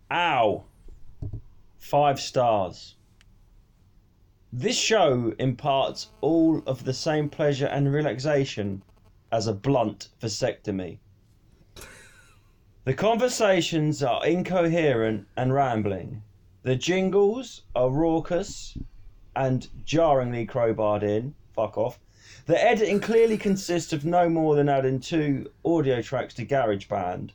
Ow. 5 stars. This show imparts all of the same pleasure and relaxation as a blunt vasectomy. The conversations are incoherent and rambling. The jingles are raucous and jarringly crowbarred in. Fuck off. The editing clearly consists of no more than adding 2 audio tracks to GarageBand.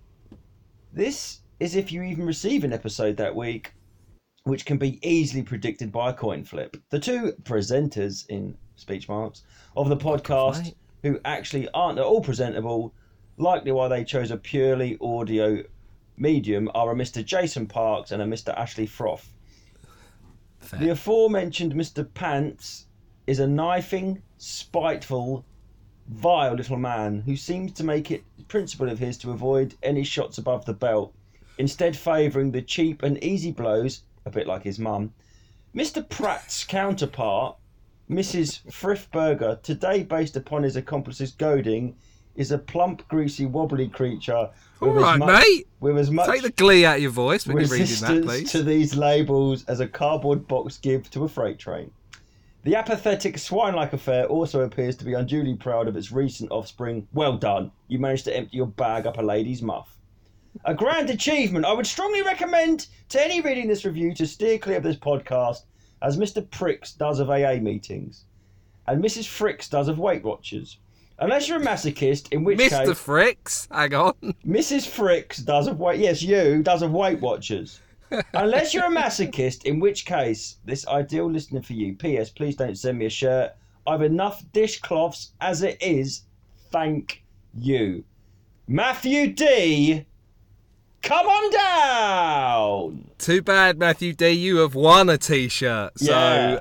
This is if you even receive an episode that week, which can be easily predicted by a coin flip. The 2 presenters, in speech marks, of the podcast, who actually aren't at all presentable, likely why they chose a purely audio medium, are a Mr. Jason Parks and a Mr. Ashley Froth. Fair. The aforementioned Mr. Pants is a knifing, spiteful, vile little man who seems to make it a principle of his to avoid any shots above the belt, instead favouring the cheap and easy blows, a bit like his mum. Mr. Pratt's counterpart, Mrs. Frithberger, today based upon his accomplice's goading, is a plump, greasy, wobbly creature with as much take the glee out of your voice when you're reading that, please. To these labels as a cardboard box give to a freight train. The apathetic, swine-like affair also appears to be unduly proud of its recent offspring. Well done, you managed to empty your bag up a lady's muff. A grand achievement. I would strongly recommend to any reading this review to steer clear of this podcast, as Mr. Pricks does of AA meetings, and Mrs. Fricks does of Weight Watchers. Unless you're a masochist, in which case... Mr. Fricks? Hang on. Mrs. Fricks does of Weight... Yes, you, does of Weight Watchers. Unless you're a masochist, in which case, this ideal listener for you. P.S. Please don't send me a shirt. I've enough dishcloths as it is. Thank you. Matthew D., come on down! Too bad, Matthew D, you have won a T-shirt. So,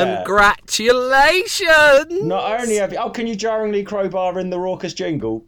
congratulations! Not only have you... Oh, can you jarringly crowbar in the raucous jingle?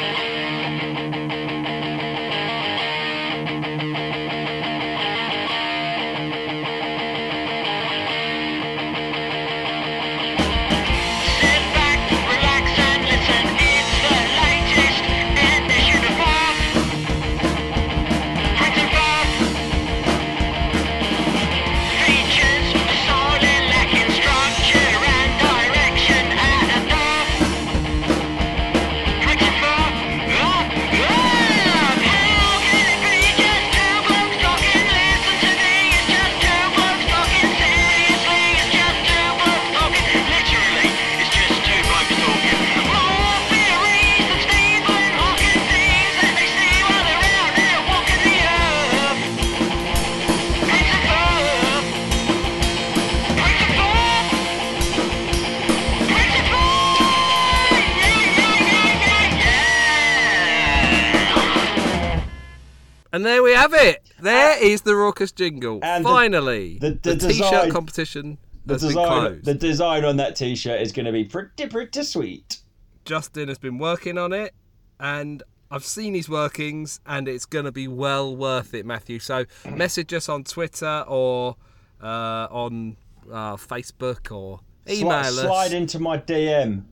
And there we have it. There is the raucous jingle. And finally, the T-shirt competition has been closed. The design on that T-shirt is going to be pretty sweet. Justin has been working on it, and I've seen his workings, and it's going to be well worth it, Matthew. So message us on Twitter or on Facebook or email us. Slide into my DM.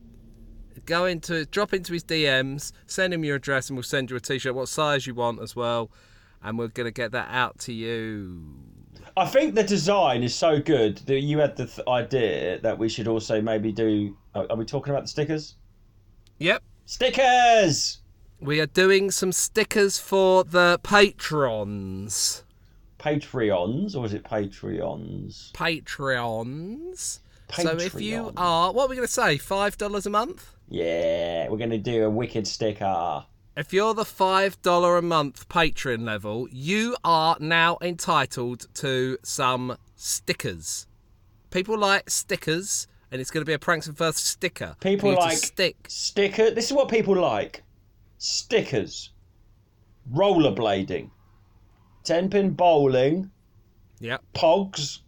Drop into his DMs, send him your address, and we'll send you a T-shirt, what size you want as well, and we're going to get that out to you. I think the design is so good that you had the idea that we should also maybe do... Are we talking about the stickers? Yep. Stickers! We are doing some stickers for the patrons. Patreons, or is it Patreons? Patreons. So if you are... What are we going to say? $5 a month? Yeah, we're going to do a wicked sticker. If you're the $5 a month Patreon level, you are now entitled to some stickers. People like stickers, and it's going to be a Pranks and Firth sticker. People like sticker. This is what people like. Stickers. Rollerblading. 10-pin bowling. Yep. Pogs.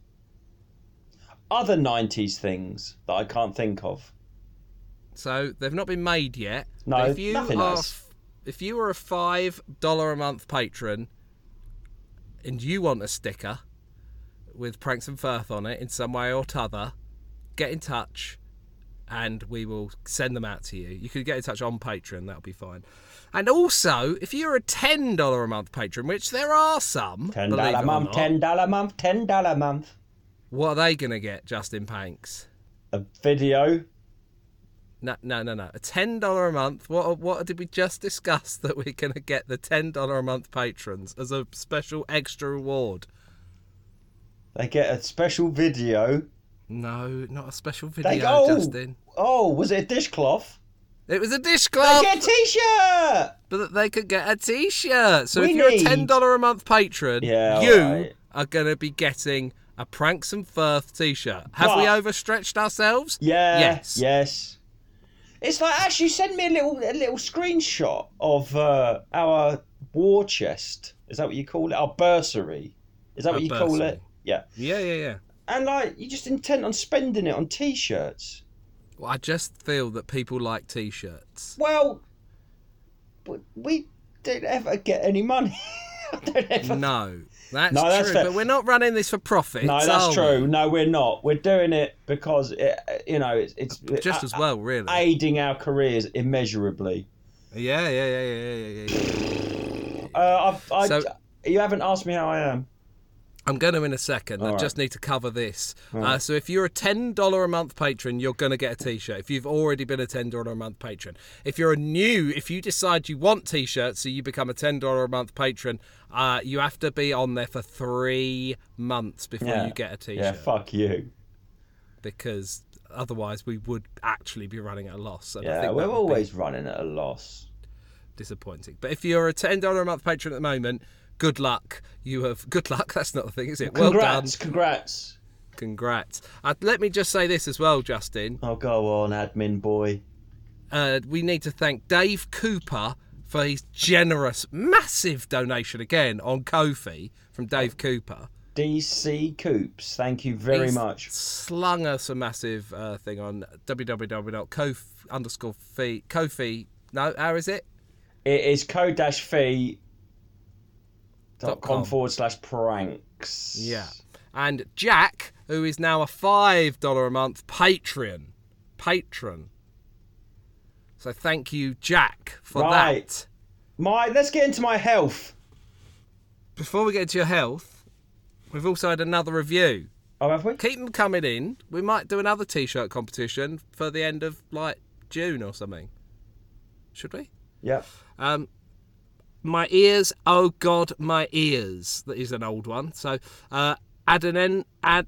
Other 90s things that I can't think of. So they've not been made yet. No, nothing else. If you are a $5 a month patron and you want a sticker with Pranks and Firth on it in some way or t'other, get in touch and we will send them out to you. You can get in touch on Patreon, that'll be fine. And also, if you're a $10 a month patron, which there are some, $10 believe it a or month, not, $10 a month, $10 a month. what are they going to get, Justin Panks? A video. No. A $10 a month. What did we just discuss that we're going to get the $10 a month patrons as a special extra reward? They get a special video. No, not a special video, Justin. Oh, was it a dishcloth? It was a They dishcloth, get a t-shirt! but that they could get a T-shirt. So We if you're need- a $10 a month patron, Yeah, you alright. are going to be getting a Pranks and Firth T-shirt. Have we But- overstretched ourselves? Yeah. Yes. It's like, Ash, you send me a little screenshot of our war chest. Is that what you call it? Our bursary. Is that Our what you call bursary. it? Yeah. Yeah. And like, you're just intent on spending it on t-shirts. Well, I just feel that people like T-shirts. Well, we don't ever get any money. I don't ever... No, that's No, true. fair. But we're not running this for profit. No, that's true. No, we're not. We're doing it because it's Just as well, really. aiding our careers immeasurably. Yeah. So- You haven't asked me how I am. I'm going to in a second. I right. just need to cover this. So if you're a $10 a month patron, you're going to get a T-shirt. If you've already been a $10 a month patron. If you decide you want T-shirts, so you become a $10 a month patron, you have to be on there for 3 months before you get a T-shirt. Yeah, fuck you. Because otherwise we would actually be running at a loss. And I Yeah, think we're that would be always running at a loss. disappointing. But if you're a $10 a month patron at the moment, good luck. Good luck. That's not the thing, is it? Well done. Congrats. Let me just say this as well, Justin. Oh, go on, admin boy. We need to thank Dave Cooper for his generous, massive donation again on Ko-fi from Dave Cooper. DC Coops, thank you very He's much. slung us a massive thing on www.ko-fi. No, how is it? It is co-fee.com .com. /pranks. Yeah. And Jack, who is now a $5 a month patron. So thank you, Jack, for Right. that. Let's get into my health. Before we get into your health, we've also had another review. Oh, have we? Keep them coming in. We might do another T-shirt competition for the end of, June or something. Should we? Yep. My ears, oh God, my ears. That is an old one. So, addendum.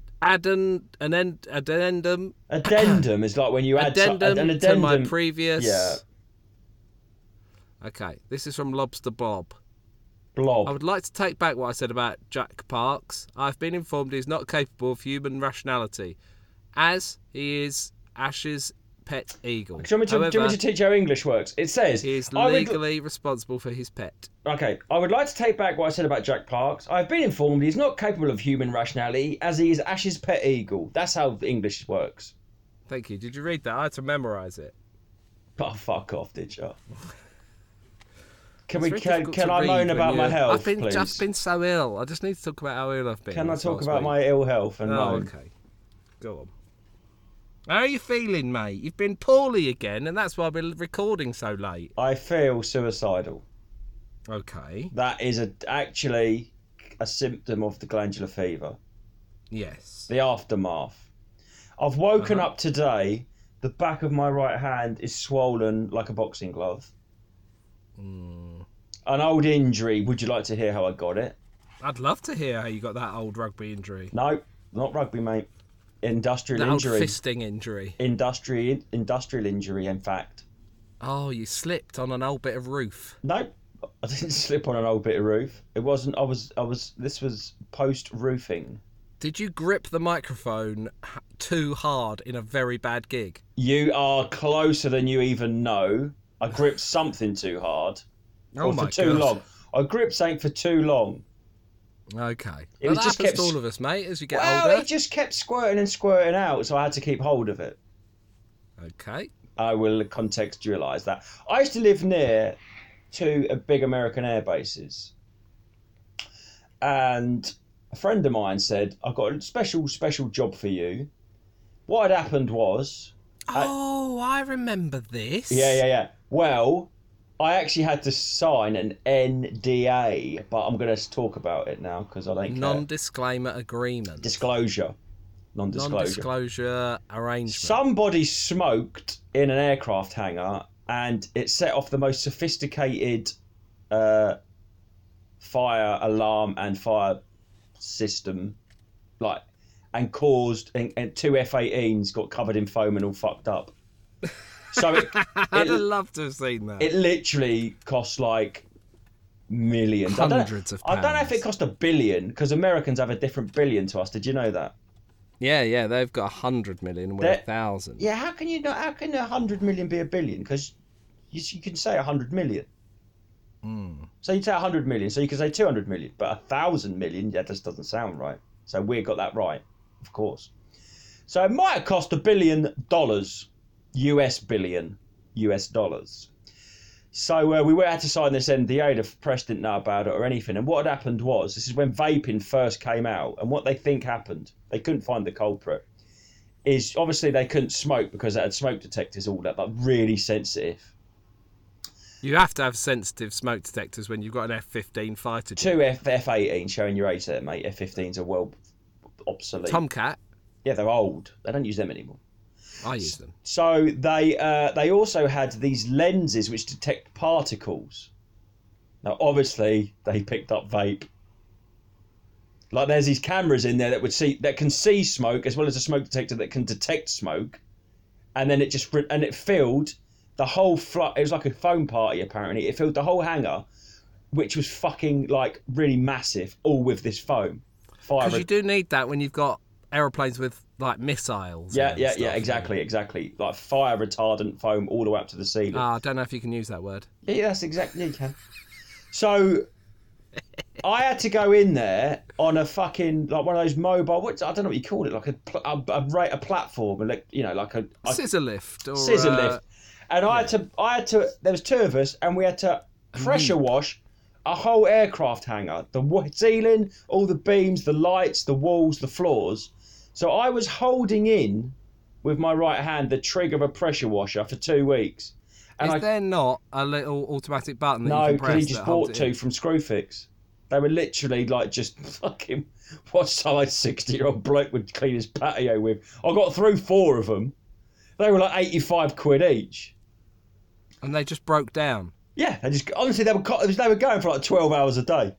Addendum is like when you add an addendum to my previous. Yeah. Okay, this is from Lobster Bob. Blob. I would like to take back what I said about Jack Parks. I've been informed he is not capable of human rationality, as he is Ash's pet eagle. Do you want me to teach how English works? It says... He is legally responsible for his pet. Okay, I would like to take back what I said about Jack Parks. I've been informed he's not capable of human rationality, as he is Ash's pet eagle. That's how English works. Thank you. Did you read that? I had to memorise it. Oh, fuck off, did you? It's very difficult Can to I read moan when about my you're- health, I've please? been so ill. I just need to talk about how ill I've been. Can I That's talk what's about weird. my ill health and Oh, moan? okay. Go on. How are you feeling, mate? You've been poorly again, and that's why we're recording so late. I feel suicidal. Okay. That is actually a symptom of the glandular fever. Yes. The aftermath. I've woken Uh-huh. up today. The back of my right hand is swollen like a boxing glove. An old injury. Would you like to hear how I got it? I'd love to hear how you got that old rugby injury. No, not rugby, mate. Industrial That injury. old fisting injury. Industrial injury, in fact. Oh, you slipped on an old bit of roof. No, I didn't slip on an old bit of roof. It wasn't. This was post roofing. Did you grip the microphone too hard in a very bad gig? You are closer than you even know. I gripped something too hard. Oh or my for too God. long. I gripped something for too long. Okay. It Well, was that just happens kept to all of us, mate, as you get Well, older. it just kept squirting and squirting out, so I had to keep hold of it. Okay. I will contextualise that. I used to live near two big American air bases. And a friend of mine said, I've got a special job for you. What had happened was... Oh, I remember this. Yeah. Well, I actually had to sign an NDA, but I'm going to talk about it now because I don't care. Non-disclaimer agreement. Disclosure. Non-disclosure. Non-disclosure arrangement. Somebody smoked in an aircraft hangar and it set off the most sophisticated fire alarm and fire system, and caused, and two F-18s got covered in foam and all fucked up. So I'd love to have seen that. It literally cost like millions. Hundreds of pounds. I don't know if it cost $1 billion because Americans have a different billion to us. Did you know that? Yeah, they've got 100 million and we're 1,000. Yeah, how can 100 million be $1 billion? Because you can say 100 million. So you say 100 million, so you can say 200 million, but 1,000 million, that just doesn't sound right. So we got that right, of course. So it might have cost $1 billion, US billion, US dollars. So we had to sign this NDA. The press didn't know about it or anything. And what had happened was, this is when vaping first came out, and what they think happened, they couldn't find the culprit, is obviously they couldn't smoke because they had smoke detectors, all that, but really sensitive. You have to have sensitive smoke detectors when you've got an F-15 fighter jet. Two F-18 showing your age there, mate. F-15s are well obsolete. Tomcat? Yeah, they're old. They don't use them anymore. I use them. So they also had these lenses which detect particles. Now, obviously, they picked up vape. Like, there's these cameras in there that can see smoke, as well as a smoke detector that can detect smoke, and then it filled the whole it was like a foam party, apparently. It filled the whole hangar, which was fucking, like, really massive, all with this foam. Because you do need that when you've got aeroplanes with, like, missiles. Yeah, exactly. Like, fire retardant foam all the way up to the ceiling. I don't know if you can use that word. Yeah, that's exactly, yeah, you can. So I had to go in there on a fucking, like, one of those mobile, I don't know what you call it, like a platform, like, you know, like a scissor lift. Scissor lift. And I had to, there was two of us, and we had to pressure wash a whole aircraft hangar. The ceiling, all the beams, the lights, the walls, the floors. So I was holding in, with my right hand, the trigger of a pressure washer for 2 weeks. And Is there not a little automatic button that no, you can press? No, because he just bought two from Screwfix. They were literally like just fucking, what size 60-year-old bloke would clean his patio with. I got through 4 of them. They were like 85 quid each. And they just broke down. Yeah, honestly, they were going for like 12 hours a day.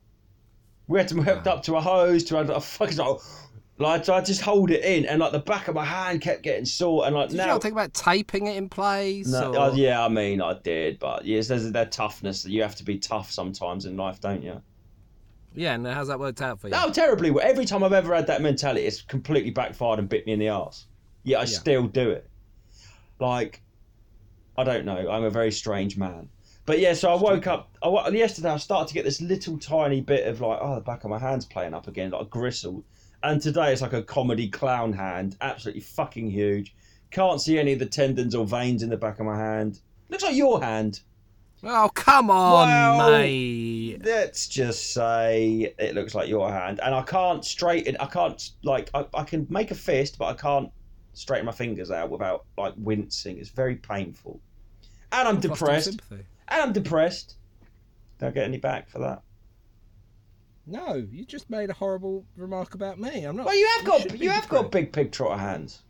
We had to hook up to a hose to a fucking like I just hold it in, and like the back of my hand kept getting sore, and like did now. You not think about taping it in place? No, yeah, I mean I did, but yes, there's that toughness that you have to be tough sometimes in life, don't you? Yeah, and how's that worked out for you? Oh, terribly. Every time I've ever had that mentality, it's completely backfired and bit me in the arse. Yet I still do it. Like, I don't know. I'm a very strange man. But yeah, so I woke up. Yesterday I started to get this little tiny bit of like, the back of my hand's playing up again, like a gristle. And today it's like a comedy clown hand, absolutely fucking huge. Can't see any of the tendons or veins in the back of my hand. Looks like your hand. Oh, come on, mate. Let's just say it looks like your hand. And I can't straighten, I can make a fist, but I can't straighten my fingers out without like wincing. It's very painful. And I'm depressed. Don't I get any back for that? No, you just made a horrible remark about me. I'm not. Well, you have got big pig trotter hands.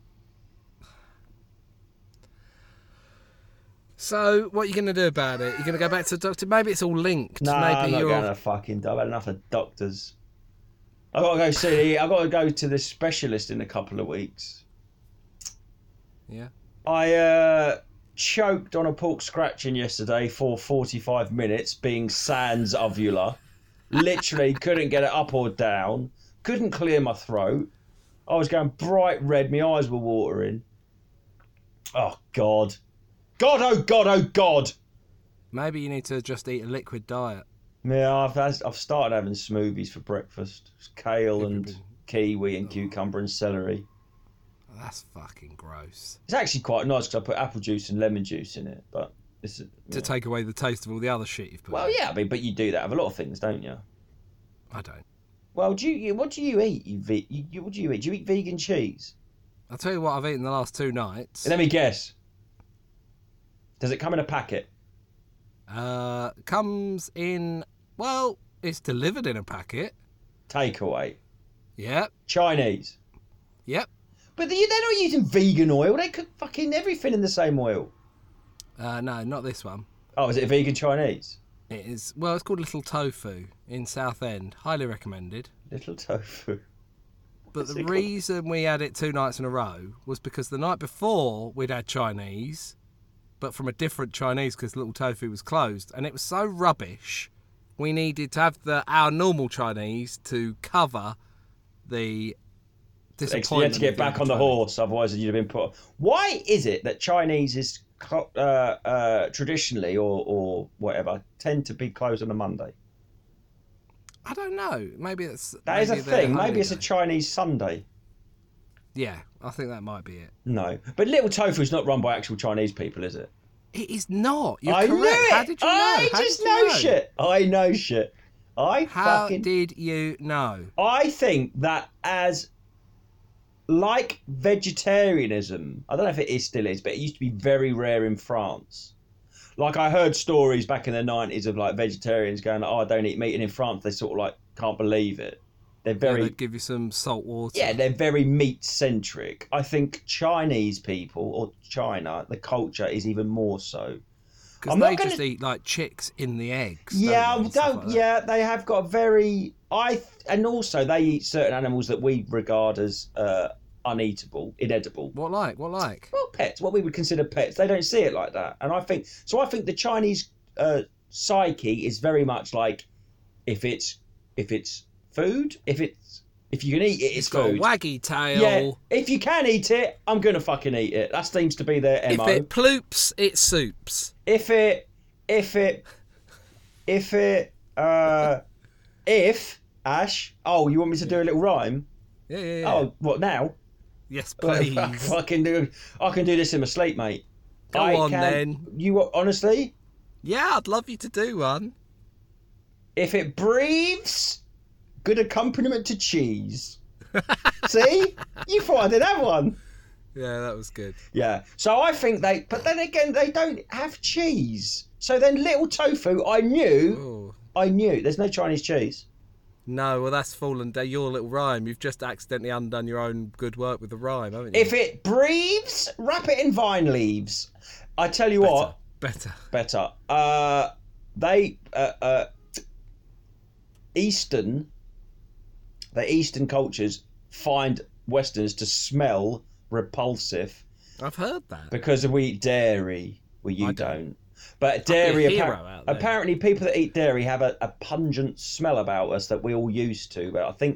So, what are you going to do about it? You're going to go back to the doctor? Maybe it's all linked. No, maybe I'm not going to fucking. I've had enough of doctors. I've got to go to this specialist in a couple of weeks. Yeah. I choked on a pork scratching yesterday for 45 minutes, being sans uvula. Literally couldn't get it up or down. Couldn't clear my throat. I was going bright red. My eyes were watering. Oh, God. God, oh, God, oh, God. Maybe you need to just eat a liquid diet. Yeah, I've started having smoothies for breakfast. It's kale and kiwi and cucumber and celery. Oh, that's fucking gross. It's actually quite nice because I put apple juice and lemon juice in it, but to take away the taste of all the other shit you've put. Well, yeah, I mean, but you do that with a lot of things, don't you? I don't. Well, what do you eat? What do you eat? Do you eat vegan cheese? I'll tell you what I've eaten the last 2 nights. Let me guess. Does it come in a packet? Comes in... Well, it's delivered in a packet. Takeaway. Yep. Chinese. Yep. But they're not using vegan oil. They cook fucking everything in the same oil. No, not this one. Oh, is it a vegan Chinese? It is. Well, it's called Little Tofu in Southend. Highly recommended. Little tofu. But the reason we had it 2 nights in a row was because the night before we'd had Chinese, but from a different Chinese because Little Tofu was closed, and it was so rubbish. We needed to have our normal Chinese to cover the disappointment. You had to get back on the horse, otherwise you'd have been put. Why is it that Chinese is traditionally or whatever tend to be closed on a Monday? I don't know. Maybe it's that is a thing. Maybe it's a Chinese Sunday. Yeah, I think that might be it. No, but Little Tofu is not run by actual Chinese people, is it? It is not. You're I correct. knew it. How did you know? I just know shit. I know shit. How did you know? I think that like vegetarianism, I don't know if it still is, but it used to be very rare in France. Like I heard stories back in the 90s of like vegetarians going, "Oh, I don't eat meat," and in France they sort of like can't believe it. They're very. They give you some salt water. Yeah, they're very meat centric. I think Chinese people or China, the culture is even more so. Because they just eat like chicks in the eggs. Yeah, they have got very. And also they eat certain animals that we regard as uneatable, inedible. What like? Well, pets. What we would consider pets. They don't see it like that, and I think the Chinese psyche is very much like if it's food, if you can eat it, it's food. Got a waggy tail. Yeah, if you can eat it, I'm gonna fucking eat it. That seems to be their MO. If it ploops, it soups. If Ash, oh, you want me to do a little rhyme? Yeah. Oh, what now? Yes, please. I can do this in my sleep, mate. Go on then. You honestly? Yeah, I'd love you to do one. If it breathes, good accompaniment to cheese. See? You thought I did have one. Yeah, that was good. Yeah. So I think but then again, they don't have cheese. So then Little Tofu, I knew, there's no Chinese cheese. No, well, that's fallen down your little rhyme. You've just accidentally undone your own good work with the rhyme, haven't you? If it breathes, wrap it in vine leaves. I tell you what. Better. Eastern cultures find Westerns to smell repulsive. I've heard that. Because we eat dairy. Well, you don't. But dairy, apparently people that eat dairy have a pungent smell about us that we're all used to. But I think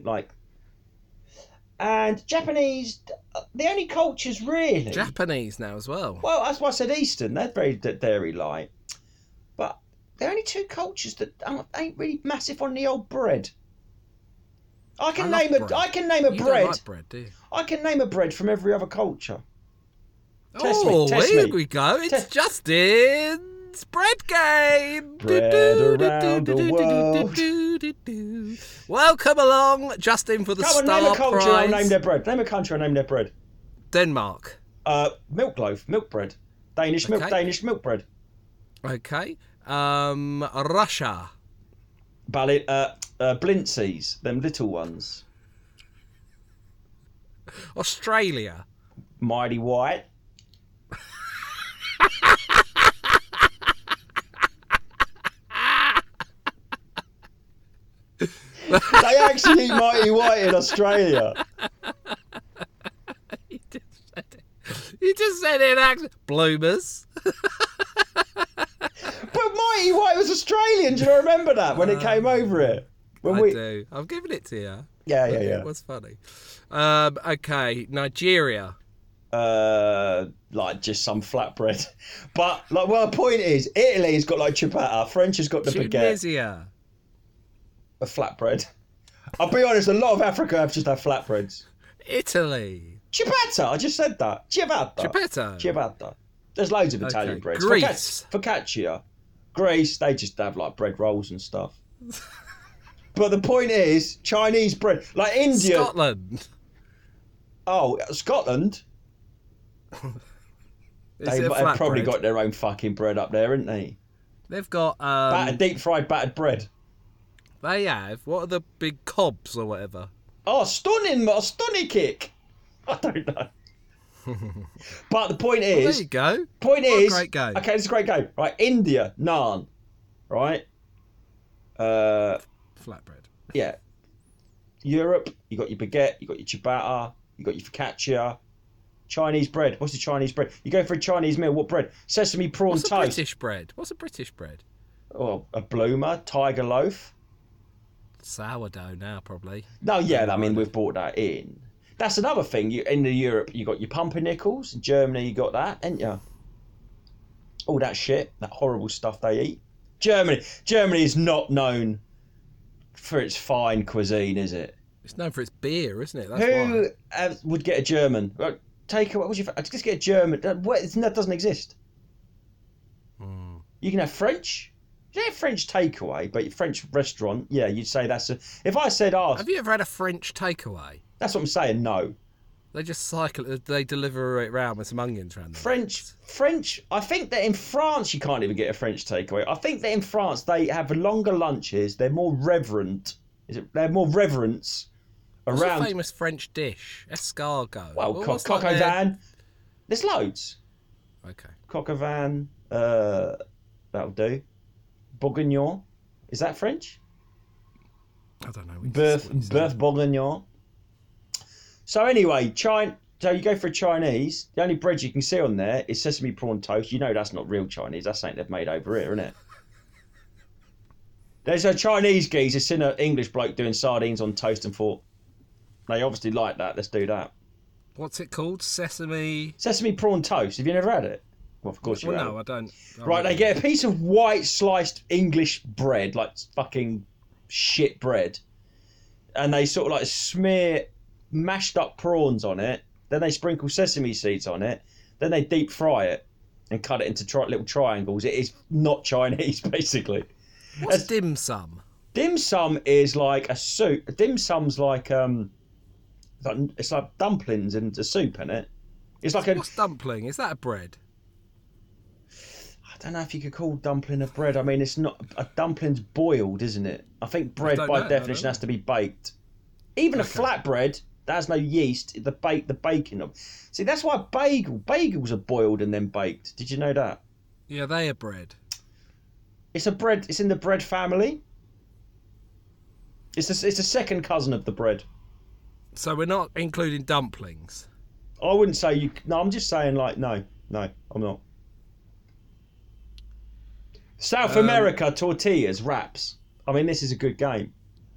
and Japanese, the only cultures really. Japanese now as well. Well, that's why I said Eastern. They're very dairy light. But the only 2 cultures that ain't really massive on the old bread. I can name a bread. You don't like bread, do you? I can name a bread from every other culture. Test me. Here we go. It's Justin's bread game. Bread around the world. Welcome along, Justin, for the Star Prize. Name a culture or name their bread. Name a country or name their bread. Denmark. Milk loaf, milk bread. Danish milk bread. Okay. Russia. Blintsies, them little ones. Australia. Mighty White. They actually eat Mighty White in Australia. You just said it in accent. Bloomers. But Mighty White was Australian. Do you remember that when it came over it? I do. I'm giving it to you. Yeah. It was funny. Okay, Nigeria. Like just some flatbread. But the point is, Italy's got like ciabatta. French has got the baguette. Tunisia. A flatbread. I'll be honest, a lot of Africa have just had flatbreads. Italy. Ciabatta. I just said that. Ciabatta. There's loads of Italian breads. Greece. Focaccia. Greece, they just have like bread rolls and stuff. But the point is, Chinese bread, like India. Scotland. Oh, Scotland. Is They've it a flatbread? probably got their own fucking bread up there, haven't they? They've got Deep fried battered bread. They have. What are the big cobs or whatever? Oh, stunning kick. I don't know. But the point Well, there is, you go. Point What a is, great game. okay, it's a great game. Right, India, naan. Right? Flatbread. Yeah. Europe, you got your baguette, you got your ciabatta, you got your focaccia. Chinese bread. What's the Chinese bread? You go for a Chinese meal, what bread? Sesame prawn What's a toast. British bread? What's a British bread? Oh, a bloomer, tiger loaf. Sourdough now, probably. No, yeah, I mean, we've brought that in. That's another thing. In Europe, you got your pumpernickels. In Germany, you got that, ain't you? All that shit, that horrible stuff they eat. Germany is not known for its fine cuisine, is it? It's known for its beer, isn't it? That's Who why. would get a German? Take what would you? Just get a German. That doesn't exist. You can have French. You have French takeaway, but French restaurant. Yeah, you'd say that's a. If I said, "Oh, Have you ever had a French takeaway? that's what I'm saying," no. They just cycle. They deliver it round with some onions around them. French. I think that in France you can't even get a French takeaway. I think that in France they have longer lunches. They're more reverent. They have more reverence What's around. a famous French dish? Escargot. Well, What's coq like au their- vin. There's loads. Okay. Coq au vin. That'll do. Bourguignon. Is that French? I don't know. Boeuf bourguignon. So anyway, so you go for a Chinese. The only bread you can see on there is sesame prawn toast. You know that's not real Chinese. That's something they've made over here, isn't it? There's a Chinese geezer who's seen an English bloke doing sardines on toast and thought, they obviously like that. Let's do that. What's it called? Sesame prawn toast. Have you never had it? Well, of course you have. No, I don't. Right, they get a piece of white sliced English bread, like fucking shit bread, and they sort of like smear mashed up prawns on it. Then they sprinkle sesame seeds on it. Then they deep fry it and cut it into little triangles. It is not Chinese, basically. What's dim sum? Dim sum is like a soup. Dim sum's like it's like dumplings and a soup in it. It's like What's dumpling? Is that a bread? I don't know if you could call dumpling a bread. I mean, it's not a dumpling's boiled, isn't it? I think bread by definition has to be baked. Even a flatbread that has no yeast, the baking of. See, that's why bagels are boiled and then baked. Did you know that? Yeah, they are bread. It's a bread. It's in the bread family. It's a second cousin of the bread. So we're not including dumplings. I wouldn't say you. No, I'm just saying like no, I'm not. South America tortillas, wraps. I mean, this is a good game.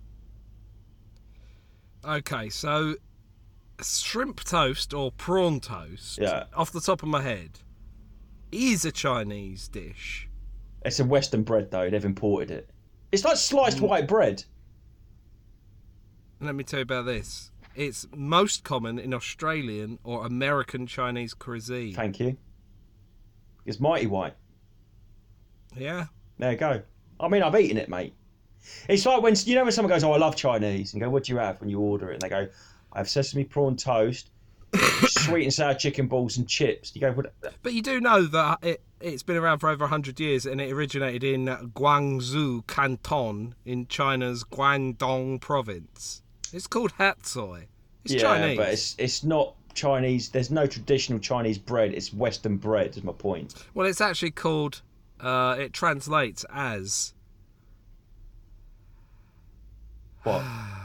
Okay, so shrimp toast or prawn toast, off the top of my head, is a Chinese dish. It's a Western bread, though. They've imported it. It's like sliced white bread. Let me tell you about this. It's most common in Australian or American Chinese cuisine. Thank you. It's mighty white. Yeah. There you go. I mean, I've eaten it, mate. It's like when when someone goes, "Oh, I love Chinese," and you go, "What do you have?" when you order it, and they go, "I have sesame prawn toast, sweet and sour chicken balls, and chips." You go, "What?" But you do know that it's been around for over 100 years, and it originated in Guangzhou Canton in China's Guangdong province. It's called hatsoi. It's Chinese. But it's not Chinese. There's no traditional Chinese bread. It's Western bread. Is my point. Well, it's actually called. It translates as. What?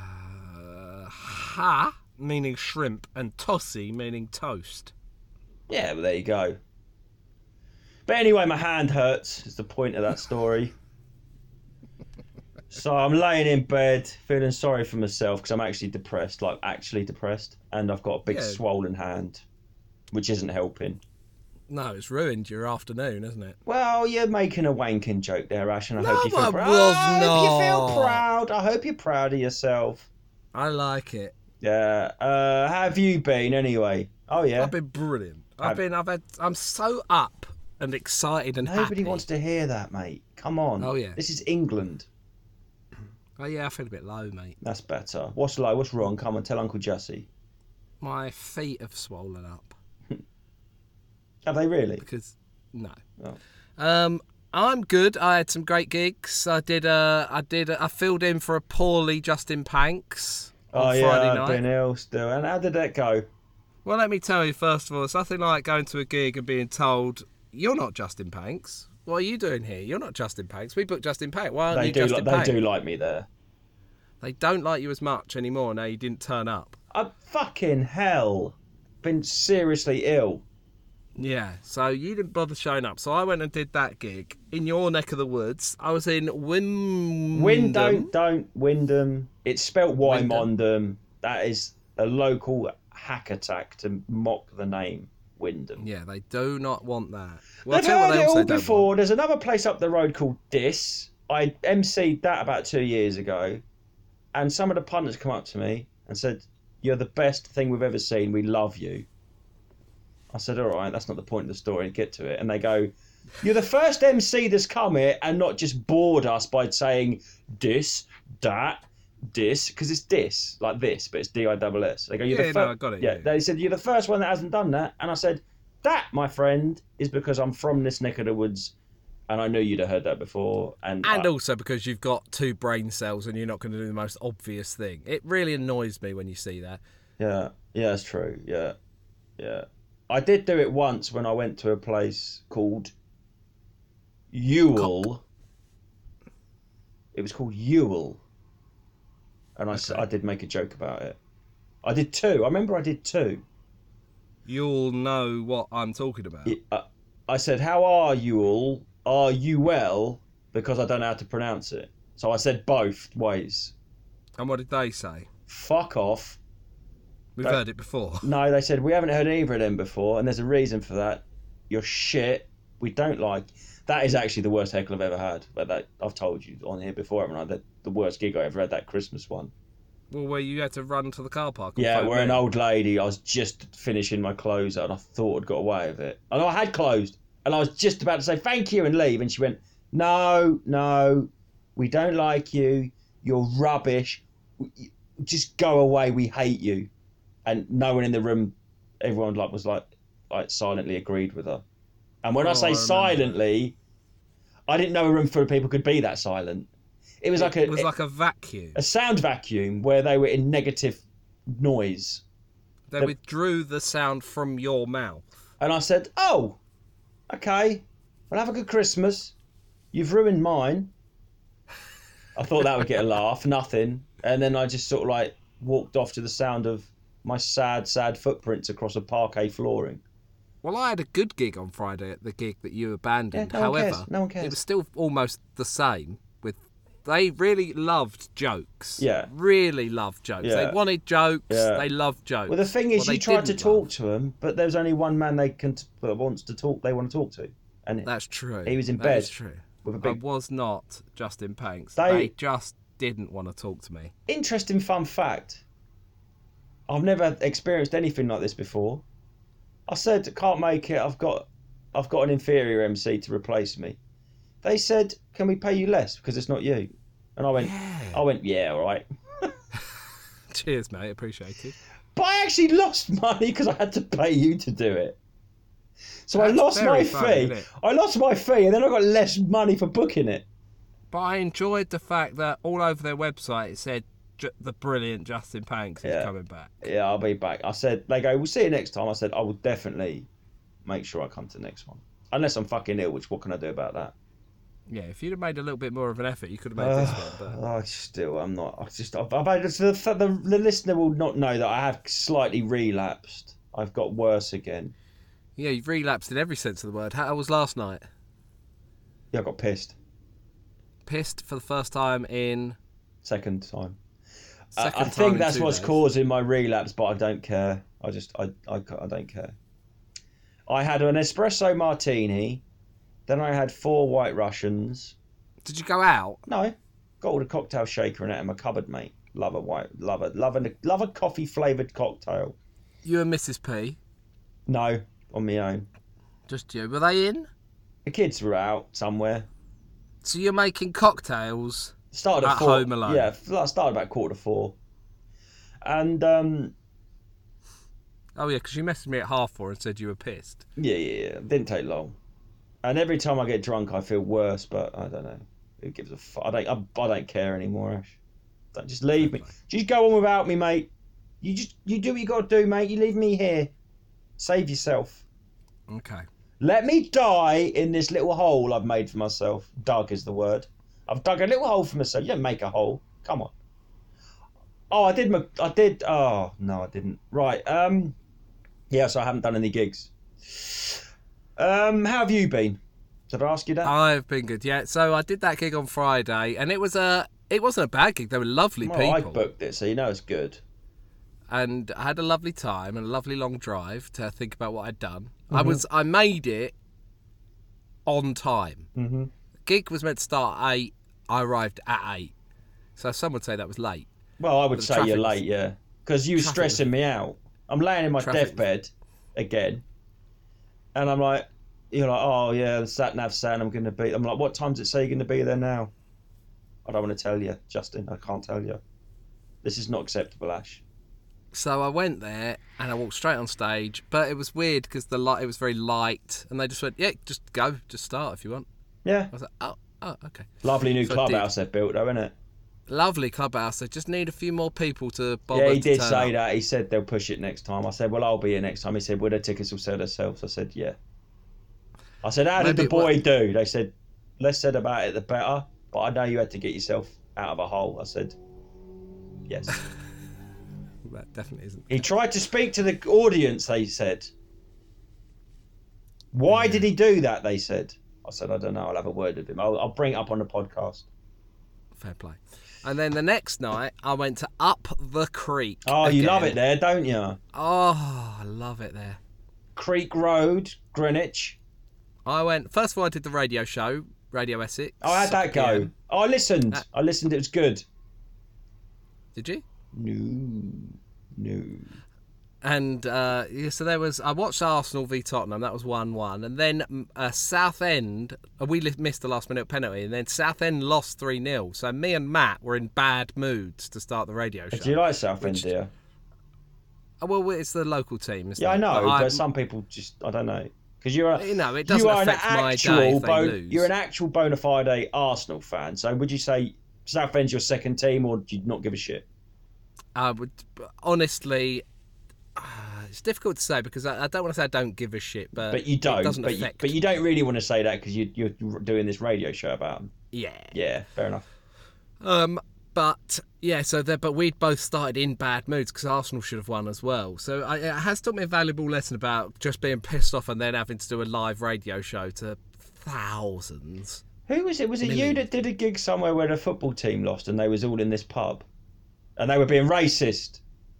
Ha, meaning shrimp, and tosi, meaning toast. Yeah, well, there you go. But anyway, my hand hurts, is the point of that story. So I'm laying in bed, feeling sorry for myself, because I'm actually depressed, and I've got a big swollen hand, which isn't helping. No, it's ruined your afternoon, isn't it? Well, you're making a wanking joke there, Ash, and I hope you feel proud. I hope you feel proud. I hope you're proud of yourself. I like it. Yeah. How have you been anyway? Oh yeah. I've been brilliant. I'm so up and excited and happy. Nobody wants to hear that, mate. Come on. Oh yeah. This is England. Oh yeah, I feel a bit low, mate. That's better. What's low? What's wrong? Come on, tell Uncle Jesse. My feet have swollen up. Have they really? Because, no. Oh. I'm good. I had some great gigs. I filled in for a poorly Justin Panks on Friday I've night. been ill still. And how did that go? Well, let me tell you, first of all, it's nothing like going to a gig and being told, you're not Justin Panks. What are you doing here? You're not Justin Panks. We booked Justin Panks. Why aren't you Justin Panks? They do like me there. They don't like you as much anymore now you didn't turn up. I'm fucking hell. Been seriously ill. Yeah, so you didn't bother showing up. So I went and did that gig in your neck of the woods. I was in Wyndham. It's spelt Wyndham. Wymondham. That is a local hack attack to mock the name Wyndham. Yeah, they do not want that. Well, They've heard it all before. There's another place up the road called Dis. I emceed that about 2 years ago. And some of the punters come up to me and said, "You're the best thing we've ever seen. We love you." I said, "All right, that's not the point of the story. Get to it." And they go, "You're the first MC that's come here and not just bored us by saying this, that, this," because it's dis, like this, but it's DISS. They go, "You're the first." No, I got it. Yeah, they said, "You're the first one that hasn't done that." And I said, "That, my friend, is because I'm from this neck of the woods. And I knew you'd have heard that before." And also because you've got 2 brain cells and you're not going to do the most obvious thing. It really annoys me when you see that. Yeah, it's true. Yeah. I did do it once when I went to a place called Ewell. It was called Ewell. And I did make a joke about it. I did 2. I remember I did 2. You'll know what I'm talking about. I said, "How are you all? Are you well?" Because I don't know how to pronounce it. So I said both ways. And what did they say? Fuck off. We've heard it before. No, they said, "We haven't heard either of them before, and there's a reason for that. You're shit. We don't like..." That is actually the worst heckle I've ever had. But that, I've told you on here before, haven't I? That the worst gig I ever had, that Christmas one. Well, where you had to run to the car park. Yeah, where an old lady, I was just finishing my close out, and I thought I'd got away with it. And I had closed, and I was just about to say thank you and leave, and she went, No, we don't like you. You're rubbish. Just go away. We hate you." And no one in the room, everyone was silently agreed with her. And when I say silently, I didn't know a room full of people could be that silent. It was like a vacuum. A sound vacuum where they were in negative noise. They withdrew the sound from your mouth. And I said, "Oh, okay. Well, have a good Christmas. You've ruined mine." I thought that would get a laugh. Nothing. And then I just sort of walked off to the sound of my sad footprints across a parquet flooring. Well, I had a good gig on Friday at the gig that you abandoned. Yeah, no one cares. It was still almost the same. They really loved jokes. Yeah. Really loved jokes. Yeah. They wanted jokes. Yeah. They loved jokes. Well, the thing is, you tried to talk to them, but there's only one man that wants to talk. They want to talk to, and that's true. He was in bed. That's true. I was not Justin Panks. They just didn't want to talk to me. Interesting fun fact. I've never experienced anything like this before. I said, "Can't make it. I've got an inferior MC to replace me." They said, "Can we pay you less because it's not you?" And I went, "Yeah, all right." Cheers, mate. Appreciate it. But I actually lost money because I had to pay you to do it. So I lost my fee. I lost my fee, and then I got less money for booking it. But I enjoyed the fact that all over their website it said the brilliant Justin Panks is coming back. Yeah, I'll be back. I said, they go, "We'll see you next time." I said, "I will definitely make sure I come to the next one. Unless I'm fucking ill, which what can I do about that?" Yeah, if you'd have made a little bit more of an effort, you could have made this one. I'm not. I've had, the listener will not know that I have slightly relapsed. I've got worse again. Yeah, you've relapsed in every sense of the word. How was last night? Yeah, I got pissed. Pissed for the first time in... Second time. I think that's what's causing my relapse, but I don't care. I don't care. I had an espresso martini, then I had 4 White Russians. Did you go out? No, got all the cocktail shaker in it in my cupboard, mate. Love a coffee flavoured cocktail. You and Mrs. P? No, on my own. Just you. Were they in? The kids were out somewhere. So you're making cocktails started at 4, home alone? Yeah, I started about 3:45. And Oh yeah, because you messaged me at 4:30 and said you were pissed. Yeah. Didn't take long. And every time I get drunk, I feel worse. But I don't know. Who gives a fuck? I don't care anymore, Ash. Don't just leave me. Just go on without me, mate. You do what you got to do, mate. You leave me here. Save yourself. Okay. Let me die in this little hole I've made for myself. Dug is the word. I've dug a little hole for myself. You don't make a hole. Come on. Oh, I did. Oh no, I didn't. Right. Yeah. So I haven't done any gigs. How have you been? Did I ask you that? I've been good. Yeah. So I did that gig on Friday, and it wasn't a bad gig. They were lovely people. I booked it, so you know it's good. And I had a lovely time and a lovely long drive to think about what I'd done. I made it on time. The gig was meant to start at 8. I arrived at 8. So some would say that was late. Well, I would say you're late, yeah. Because you were stressing me out. I'm laying in my deathbed again. And I'm like, you're like, oh yeah, the sat-nav saying I'm going to be... I'm like, what time does it say you're going to be there now? I don't want to tell you, Justin. I can't tell you. This is not acceptable, Ash. So I went there and I walked straight on stage, but it was weird because it was very light, and they just went, "Yeah, just go, just start if you want." Yeah. I was like, "Oh, okay." Lovely new clubhouse they've built, though, isn't it? Lovely clubhouse. They just need a few more people to bother. Yeah, he did say that. He said they'll push it next time. I said, "Well, I'll be here next time." He said, "Well, the tickets will sell themselves." I said, "Yeah." I said, "How did the boy do?" They said, "Less said about it, the better." But I know you had to get yourself out of a hole. I said, "Yes." That definitely isn't. He tried to speak to the audience, they said. Why did he do that, they said. I said, I don't know, I'll have a word with him. I'll bring it up on the podcast. Fair play. And then the next night, I went to Up the Creek. Oh, again. You love it there, don't you? Oh, I love it there. Creek Road, Greenwich. First of all, I did the radio show, Radio Essex. Oh, how'd that go? Yeah. Oh, I listened, it was good. Did you? No. And so I watched Arsenal v Tottenham. That was 1-1, and then Southend. We missed the last minute penalty, and then Southend lost 3-0. So me and Matt were in bad moods to start the radio show. Do you like Southend, dear? Well, it's the local team. Isn't I it? know, but some people just I don't know because it doesn't affect my day if they lose. You're an actual bona fide Arsenal fan. So would you say Southend's your second team, or do you not give a shit? I would honestly. It's difficult to say because I don't want to say I don't give a shit, but you don't. It doesn't affect. But you don't really want to say that because you're doing this radio show about them. Yeah, fair enough. But yeah, but we'd both started in bad moods because Arsenal should have won as well. So it has taught me a valuable lesson about just being pissed off and then having to do a live radio show to thousands. Who was it? Was it you that did a gig somewhere where the football team lost and they was all in this pub? And they were being racist.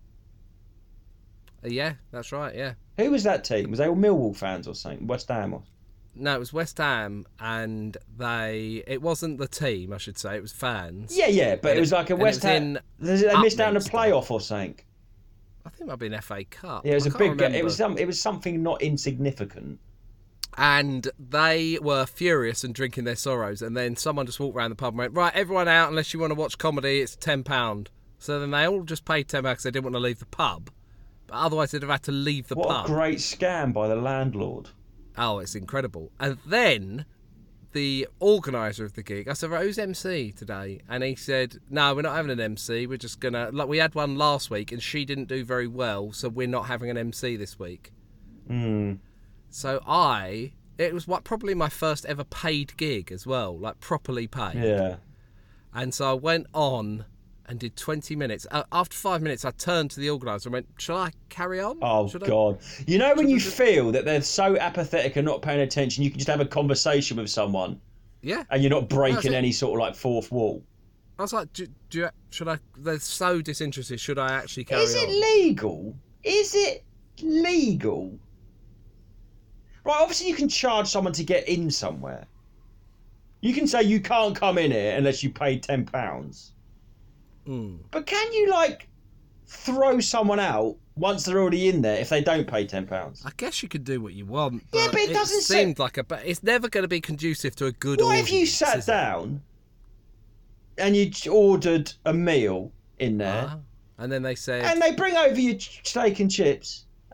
Yeah, that's right, yeah. Who was that team? Was they all Millwall fans or something? West Ham? No, it was West Ham, and it wasn't the team, I should say, it was fans. Yeah, but it was like a West Ham. They missed out on a playoff or something. I think it might have been FA Cup. Yeah, it was a big game. It was something not insignificant. And they were furious and drinking their sorrows, and then someone just walked around the pub and went, right, everyone out, unless you want to watch comedy, it's £10. So then they all just paid £10 because they didn't want to leave the pub. But otherwise they'd have had to leave the pub. What a great scam by the landlord. Oh, it's incredible. And then the organiser of the gig, I said, right, who's MC today? And he said, no, we're not having an MC. We're just going to... Like, we had one last week and she didn't do very well, so we're not having an MC this week. So it was probably my first ever paid gig as well, like properly paid. Yeah. And so I went on and did 20 minutes. After 5 minutes, I turned to the organiser and went, shall I carry on? Oh, God. You know when you feel that they're so apathetic and not paying attention, you can just have a conversation with someone. Yeah. And you're not breaking any sort of like fourth wall. I was like, should I... They're so disinterested. Should I actually carry on? Is it legal? Is it legal? Right, obviously you can charge someone to get in somewhere. You can say you can't come in here unless you pay £10. But can you, like, throw someone out once they're already in there if they don't pay £10? I guess you could do what you want. Yeah, but it doesn't seem like it's never going to be conducive to a good audience. What if you sat down and you ordered a meal in there? And then they said... And they bring over your steak and chips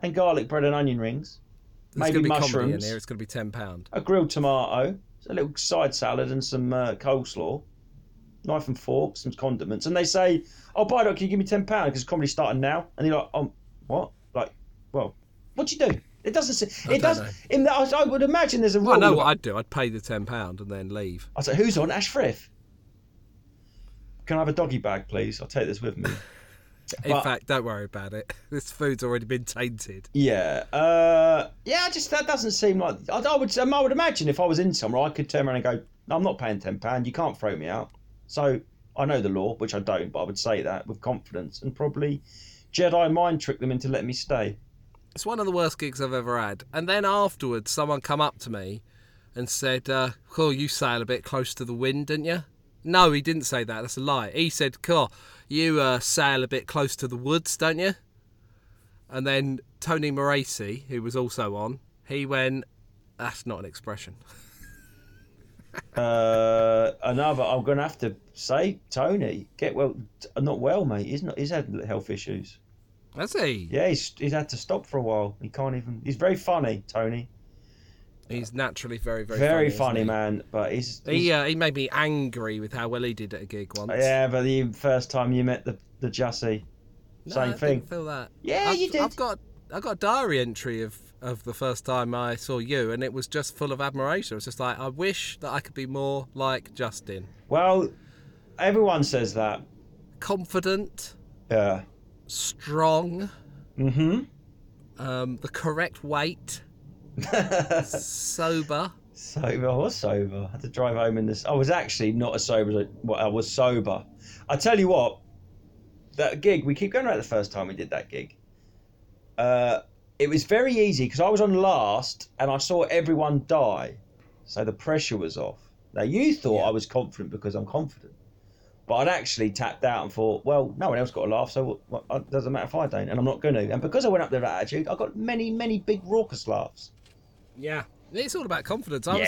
and garlic bread and onion rings. There's Maybe going to be comedy in mushrooms. here. It's going to be £10. A grilled tomato, a little side salad, and some coleslaw. Knife and fork, some condiments. And they say, "Oh, by the way, can you give me £10 because comedy's starting now?" And you're like, what? Like, well, what'd you do? It doesn't say. It does. I would imagine there's a rule. Well, I know what I'd do. I'd pay the £10 and then leave. I say, "Who's on? Ash Frith? Can I have a doggy bag, please? I'll take this with me." In fact, don't worry about it. This food's already been tainted. Yeah. That doesn't seem like. I would imagine if I was in somewhere, I could turn around and go, "No, I'm not paying £10. You can't throw me out." So I know the law, which I don't, but I would say that with confidence and probably Jedi mind trick them into letting me stay. It's one of the worst gigs I've ever had. And then afterwards, someone come up to me and said, "Cool, you sail a bit close to the wind, didn't you?" No, he didn't say that. That's a lie. He said, "Cool, you sail a bit close to the woods, don't you?" And then Tony Moreci, who was also on, he went, "That's not an expression." Another, I'm going to have to say, Tony, get well, not well, mate. He's had health issues. Has he? Yeah, he's had to stop for a while. He can't even. He's very funny, Tony. He's naturally very, very, very funny, funny man. But he made me angry with how well he did at a gig once. Yeah, but the first time you met the Jussie, same thing. I didn't feel that. Yeah, you did. I've got a diary entry of the first time I saw you, and it was just full of admiration. It was just like, I wish that I could be more like Justin. Well, everyone says that. Confident. Yeah. Strong. Mm-hmm. The correct weight. Sober. Sober. I was sober. I had to drive home in this. I was actually not as sober as I was sober. I tell you what, that gig, we keep going back the first time we did that gig. It was very easy because I was on last and I saw everyone die. So the pressure was off. Now, you thought I was confident because I'm confident. But I'd actually tapped out and thought, well, no one else got a laugh, so it doesn't matter if I don't, and I'm not going to. And because I went up there with that attitude, I got many, many big raucous laughs. Yeah, it's all about confidence. I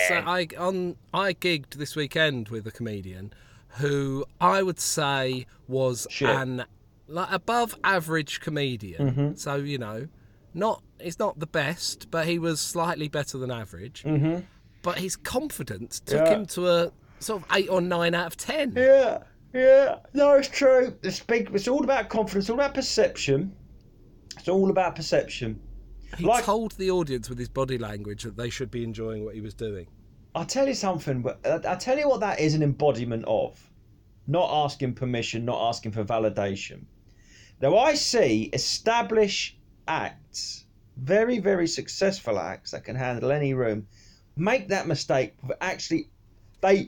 gigged this weekend with a comedian who I would say was an above average comedian. Mm-hmm. So, you know, he's not the best, but he was slightly better than average. Mm-hmm. But his confidence took him to a sort of 8 or 9 out of 10. Yeah, no, it's true. It's all about confidence, it's all about perception. It's all about perception. He told the audience with his body language that they should be enjoying what he was doing. I'll tell you something, but I'll tell you what that is an embodiment of. Not asking permission, not asking for validation. Now, I see established acts, very, very successful acts that can handle any room, make that mistake, but actually, they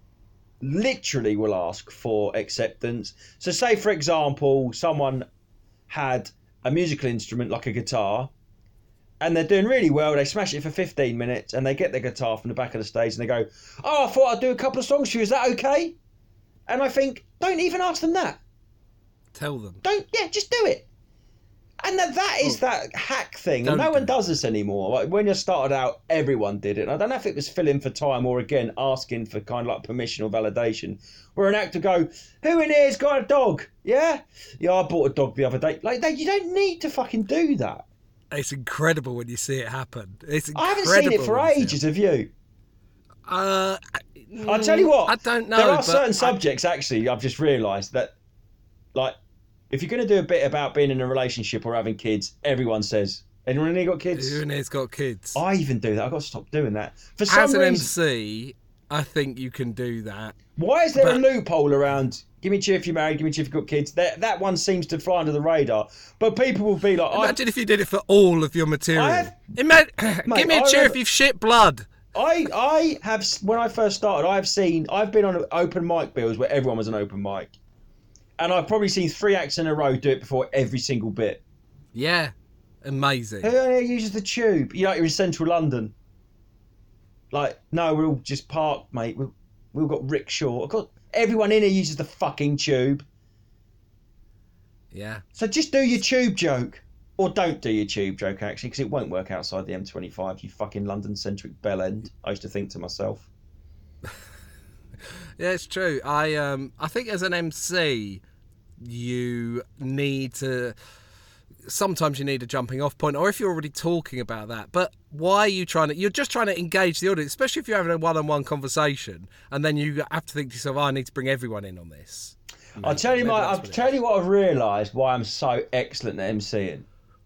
literally will ask for acceptance. So say, for example, someone had a musical instrument like a guitar and they're doing really well, they smash it for 15 minutes and they get their guitar from the back of the stage and they go, "Oh, I thought I'd do a couple of songs for you, is that okay?" And I think, don't even ask them that. Tell them. Just do it. And that is that hack thing, and no one does this anymore. Like when you started out, everyone did it. And I don't know if it was filling for time or again asking for kind of like permission or validation. Where an actor go, "Who in here's got a dog? Yeah, I bought a dog the other day." Like you don't need to fucking do that. It's incredible when you see it happen. I haven't seen it for ages. Have you? I'll tell you what. I don't know. There are certain subjects actually. I've just realised that, like, if you're going to do a bit about being in a relationship or having kids, everyone says, "Anyone in here got kids?" Who in here's got kids? I even do that. I've got to stop doing that. For some reason, MC, I think you can do that. Why is there a loophole around? Give me a cheer if you're married. Give me a cheer if you've got kids. That one seems to fly under the radar. But people will be like, imagine if you did it for all of your material. Give me a cheer if you've shit blood. I have, when I first started, I've been on open mic bills where everyone was an open mic. And I've probably seen 3 acts in a row do it before every single bit. Yeah. Amazing. Who uses the tube? You're in central London. Like, no, we're all just parked, mate. We've all got rickshaw. Everyone in here uses the fucking tube. Yeah. So just do your tube joke. Or don't do your tube joke, actually, because it won't work outside the M25, you fucking London-centric bell end. I used to think to myself. Yeah, it's true. I think as an MC, you need to sometimes you need a jumping off point, or if you're already talking about that. But why are you trying to? You're just trying to engage the audience, especially if you're having a one-on-one conversation, and then you have to think to yourself, I need to bring everyone in on this. I'll tell you what I've realised why I'm so excellent at MCing.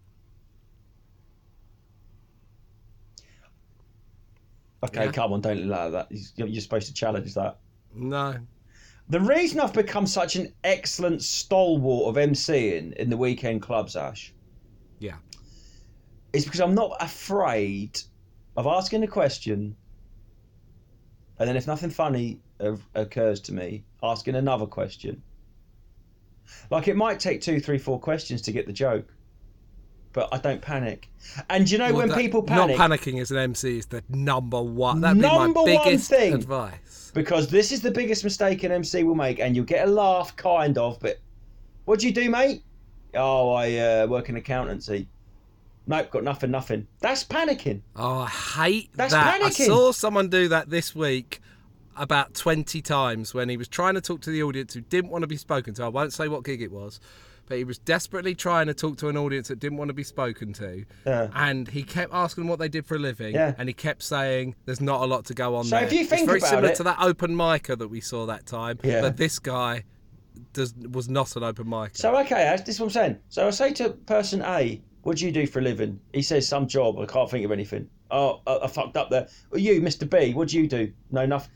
Okay, come on, don't allow that. You're supposed to challenge that. No. The reason I've become such an excellent stalwart of MCing in the weekend clubs, Ash, Yeah. is because I'm not afraid of asking a question, and then if nothing funny occurs to me, asking another question. Like, it might take 2, 3, 4 questions to get the joke, but I don't panic. And you know, when people panic... Not panicking as an MC is the number one. That'd be my biggest advice. Because this is the biggest mistake an MC will make, and you'll get a laugh, kind of, but... What do you do, mate? Oh, I work in accountancy. Nope, got nothing. That's panicking. Oh, I hate That's that. panicking. I saw someone do that this week about 20 times when he was trying to talk to the audience who didn't want to be spoken to. I won't say what gig it was, but he was desperately trying to talk to an audience that didn't want to be spoken to. Yeah. And he kept asking them what they did for a living. Yeah. And he kept saying, there's not a lot to go on there. So if you think it's very about similar it... to that open micer that we saw that time. Yeah. But this guy was not an open micer. So, okay, Ash, this is what I'm saying. So I say to person A, what do you do for a living? He says some job. I can't think of anything. Oh, I fucked up there. Well, you, Mr. B, what do you do? No, nothing.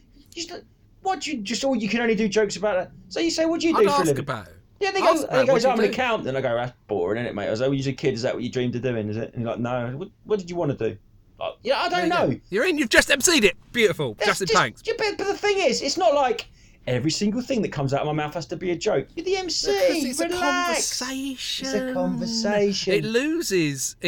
All you can only do jokes about that. So you say, what do you do for a living? About it. Yeah, they go, I'm an accountant. I go, that's boring, isn't it, mate? I was like, well, you're a kid, is that what you dreamed of doing, is it? And you're like, no. What did you want to do? Like, yeah, I don't know. You've just MC'd it. Beautiful. Justin Panks. But the thing is, it's not like every single thing that comes out of my mouth has to be a joke. You're the MC. Because it's Relax. a conversation. It's a conversation. It loses.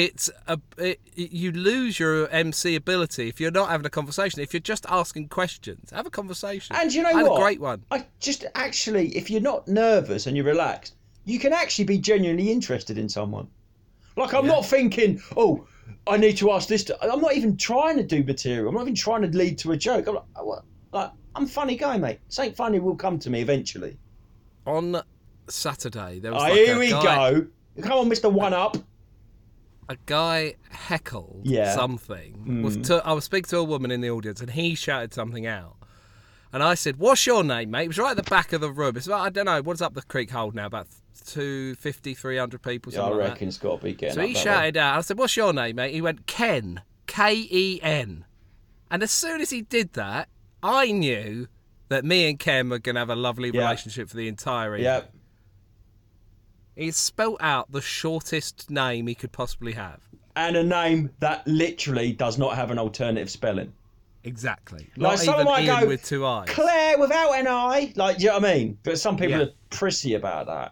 You lose your MC ability if you're not having a conversation. If you're just asking questions, have a conversation. And you know I had what? a great one. I just actually, if you're not nervous and you're relaxed, you can actually be genuinely interested in someone. Like, I'm not thinking, oh, I need to ask this. I'm not even trying to do material. I'm not even trying to lead to a joke. I'm like, what? Like, I'm a funny guy, mate. Something funny will come to me eventually. On Saturday, there was here we go. Come on, Mr. One Up. A guy heckled something. I was speaking to a woman in the audience, and he shouted something out. And I said, what's your name, mate? It was right at the back of the room. It's about, I don't know, what's up the creek hold now? About 250, 300 people, something like that. I reckon it's got to be getting So up he that shouted way. out. I said, what's your name, mate? He went, Ken. K-E-N. And as soon as he did that, I knew that me and Ken were going to have a lovely relationship for the entire evening. Yep. He spelt out the shortest name he could possibly have. And a name that literally does not have an alternative spelling. Exactly. Like, Not someone even might Ian go, with 2 eyes. Claire without an I. Like, do you know what I mean? But some people are prissy about that.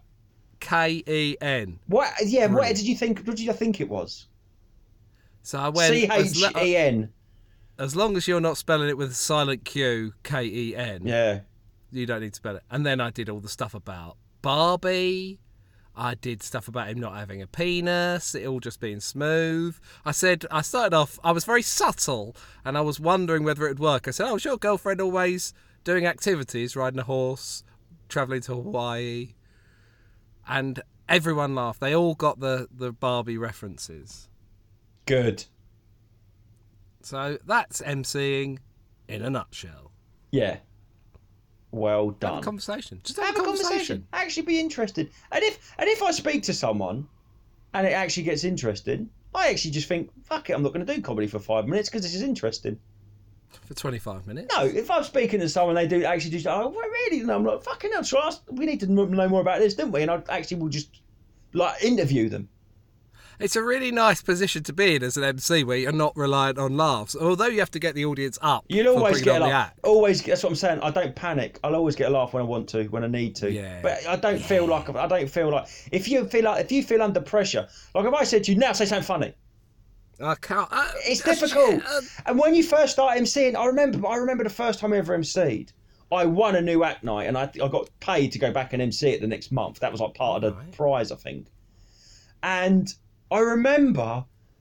K-E-N. What? Yeah. What did you think? What did you think it was? So I went C-H-E-N. As long as you're not spelling it with a silent Q, K-E-N. Yeah. You don't need to spell it. And then I did all the stuff about Barbie. I did stuff about him not having a penis, it all just being smooth. I started off, I was very subtle, and I was wondering whether it would work. I said, oh, was your girlfriend always doing activities, riding a horse, travelling to Hawaii? And everyone laughed. They all got the Barbie references. Good. So that's MCing in a nutshell. Yeah. Well done. Have a conversation. Just have a conversation. Actually be interested. And if I speak to someone and it actually gets interesting, I actually just think, fuck it, I'm not going to do comedy for 5 minutes because this is interesting. For 25 minutes? No, if I'm speaking to someone, they do actually do, oh, really? And I'm like, fucking hell, trust. We need to know more about this, don't we? And I actually will just, like, interview them. It's a really nice position to be in as an MC where you're not reliant on laughs. Although you have to get the audience up. You'll always get a laugh. Always, that's what I'm saying. I don't panic. I'll always get a laugh when I want to, when I need to. Yeah. But I don't feel like if you feel under pressure, like if I said to you now say something funny. I can't. It's difficult. And when you first start MCing, I remember the first time I ever MC'd. I won a new act night and I got paid to go back and MC it the next month. That was like part of the prize, I think. And I remember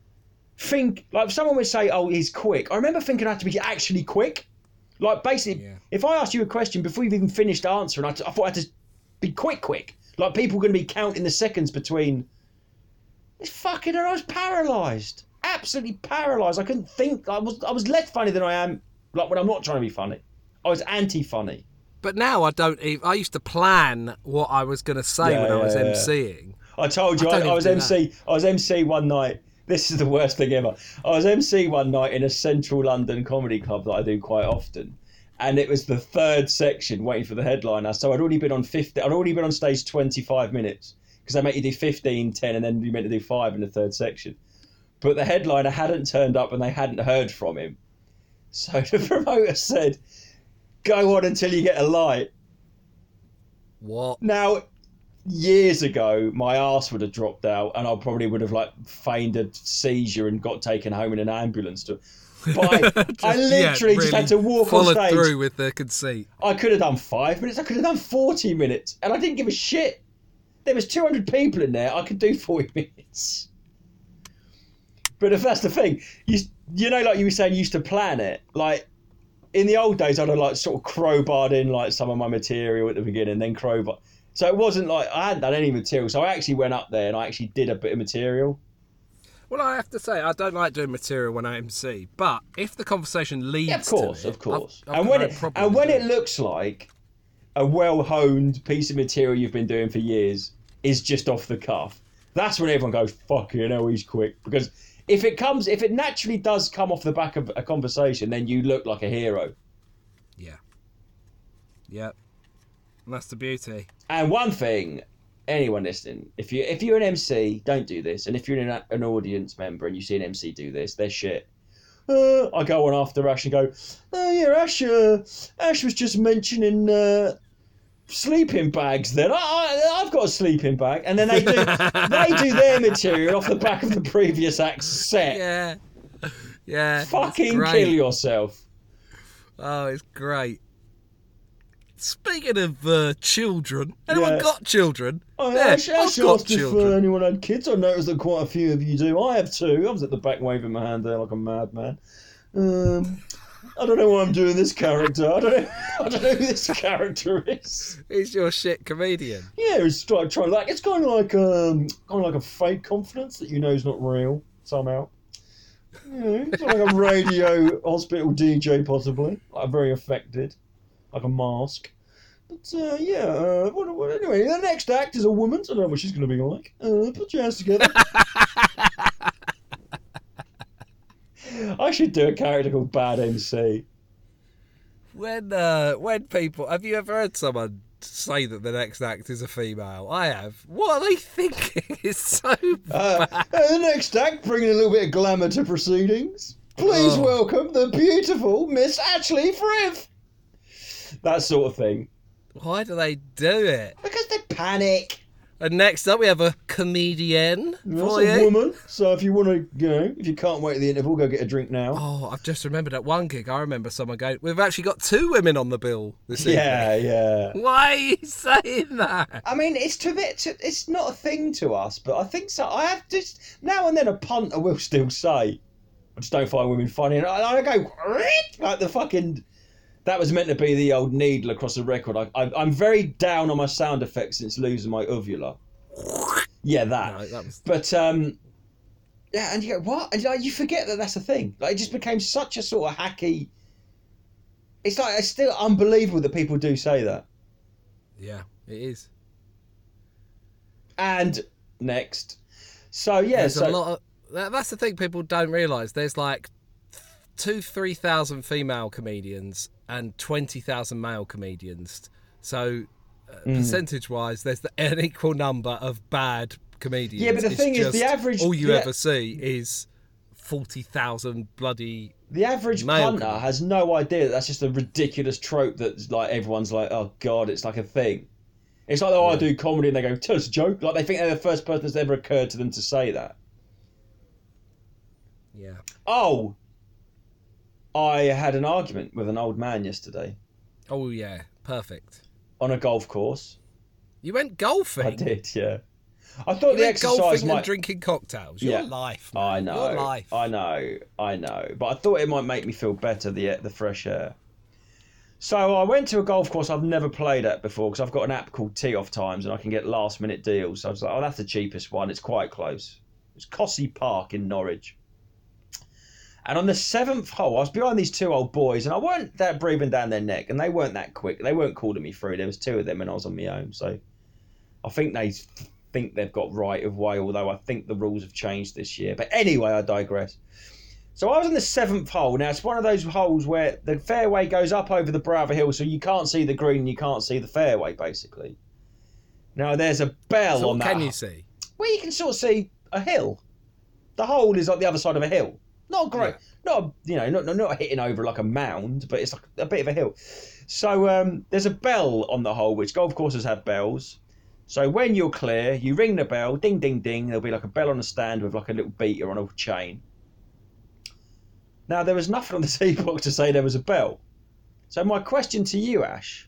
like someone would say, oh, he's quick. I remember thinking I had to be actually quick. Like basically, if I asked you a question before you've even finished answering, I thought I had to be quick. Like people were going to be counting the seconds between It's fucking. I was paralysed, absolutely paralysed. I couldn't think. I was less funny than I am. Like when I'm not trying to be funny, I was anti-funny. But now I don't even. I used to plan what I was going to say when I was MCing. I told you I was MC. I was MC one night. This is the worst thing ever. I was MC one night in a central London comedy club that I do quite often, and it was the third section waiting for the headliner. So I'd already been on stage 25 minutes because they make you do 15, 10, and then you meant to do 5 in the third section. But the headliner hadn't turned up and they hadn't heard from him. So the promoter said, "Go on until you get a light." What? Now, years ago, my arse would have dropped out and I probably would have like feigned a seizure and got taken home in an ambulance. But I literally just had to walk on stage. Followed through with the conceit. I could have done 5 minutes. I could have done 40 minutes. And I didn't give a shit. There was 200 people in there. I could do 40 minutes. But if that's the thing, you know, like you were saying, you used to plan it. Like, in the old days, I'd have like sort of crowbarred in like some of my material at the beginning, then crowbar. So it wasn't like I hadn't done any material. So I actually went up there and I actually did a bit of material. Well, I have to say, I don't like doing material when I MC, but if the conversation leads to it, of course. I've and when it looks like a well-honed piece of material you've been doing for years is just off the cuff, that's when everyone goes, "Fucking hell, he's quick." Because if it naturally does come off the back of a conversation, then you look like a hero. Yeah. Yeah. And that's the beauty. And one thing, anyone listening, if you're an MC, don't do this. And if you're an audience member and you see an MC do this, they're shit. I go on after Ash and go, "Oh yeah, Ash was just mentioning sleeping bags. Then I've got a sleeping bag." And then they do their material off the back of the previous act's set. Yeah, yeah. Fucking kill yourself. Oh, it's great. Speaking of children, anyone got children? Ash asked if anyone had kids. I noticed that quite a few of you do. I have 2. I was at the back waving my hand there like a madman. I don't know why I'm doing this character. I don't know who this character is. He's your shit comedian. Yeah, it's trying like it's kind of like a fake confidence that you know is not real somehow. It's like a radio hospital DJ possibly, like very affected. Like a mask. But anyway, the next act is a woman, so I don't know what she's going to be like. Put your hands together. I should do a character called Bad MC. When people... Have you ever heard someone say that the next act is a female? I have. What are they thinking? It's so bad. The next act, bringing a little bit of glamour to proceedings. Please welcome the beautiful Miss Ashley Frith. That sort of thing. Why do they do it? Because they panic. And next up, we have a comedian. That's a woman. So if you want to, if you can't wait at the interval, go get a drink now. Oh, I've just remembered at one gig, I remember someone going, "We've actually got 2 women on the bill this evening." Yeah. Why are you saying that? I mean, it's not a thing to us, but I think so. I have just now and then a punter will still say, "I just don't find women funny," and I go like the fucking. That was meant to be the old needle across the record. I'm very down on my sound effects since losing my uvula. Yeah, that. No, that was... But yeah, and you go, what? And you forget that that's a thing. Like, it just became such a sort of hacky. It's like it's still unbelievable that people do say that. Yeah, it is. And next, so yeah, there's a lot of, that's the thing people don't realise. There's like 2,000-3,000 female comedians and 20,000 male comedians. So percentage-wise, there's an equal number of bad comedians. Yeah, but the thing is, the average... All you ever see is 40,000 bloody... The average punter has no idea that that's just a ridiculous trope that like everyone's like, "Oh, God," it's like a thing. It's like, I do comedy, and they go, "Tell us a joke." Like, they think they're the first person that's ever occurred to them to say that. Yeah. Oh! I had an argument with an old man yesterday. Oh, yeah. Perfect. On a golf course. You went golfing? I did, yeah. I thought the exercise golfing might... and drinking cocktails. Your life, man. I know. Your life. I know. But I thought it might make me feel better, the fresh air. So I went to a golf course I've never played at before because I've got an app called Tee Off Times and I can get last-minute deals. So I was like, "Oh, that's the cheapest one. It's quite close." was Cossey Park in Norwich. And on the 7th hole, I was behind these 2 old boys, and I weren't that breathing down their neck, and they weren't that quick. They weren't calling me through. There was 2 of them, and I was on my own. So I think they think they've got right of way, although I think the rules have changed this year. But anyway, I digress. So I was on the 7th hole. Now, it's one of those holes where the fairway goes up over the brow of a hill, so you can't see the green and you can't see the fairway, basically. Now, there's a bell So on that. what can you see? Well, you can sort of see a hill. The hole is like the other side of a hill. Not great, not not hitting over like a mound, but it's like a bit of a hill. So there's a bell on the hole, which golf courses have bells. So when you're clear, you ring the bell, ding, ding, ding. There'll be like a bell on a stand with like a little beater on a chain. Now, there was nothing on the tee box to say there was a bell. So my question to you, Ash,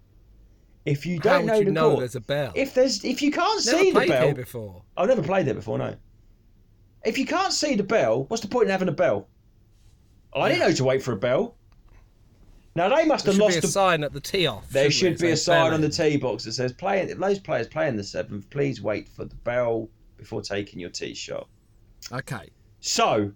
if you don't How would you the know course, there's a bell? if you can't Never see the played bell, here before. I've never played there before, no. If you can't see the bell, what's the point in having a bell? I didn't know to wait for a bell. Now they must There have should lost be a sign at the tee off. There shouldn't should be It a says sign bell on the in. tee box that says, those players playing the 7th, please wait for the bell before taking your tee shot. Okay. So,